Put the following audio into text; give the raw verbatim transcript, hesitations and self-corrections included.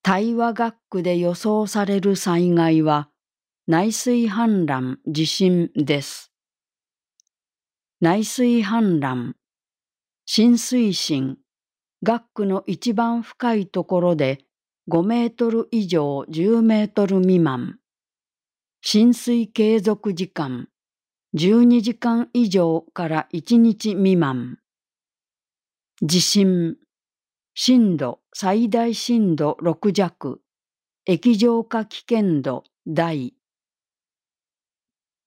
対話学区で予想される災害は内水氾濫、地震です。内水氾濫、浸水深、学区の一番深いところでごメートル以上じゅうメートル未満、浸水継続時間じゅうにじかん以上からいちにち未満、地震、震度最大震度ろく弱、液状化危険度大、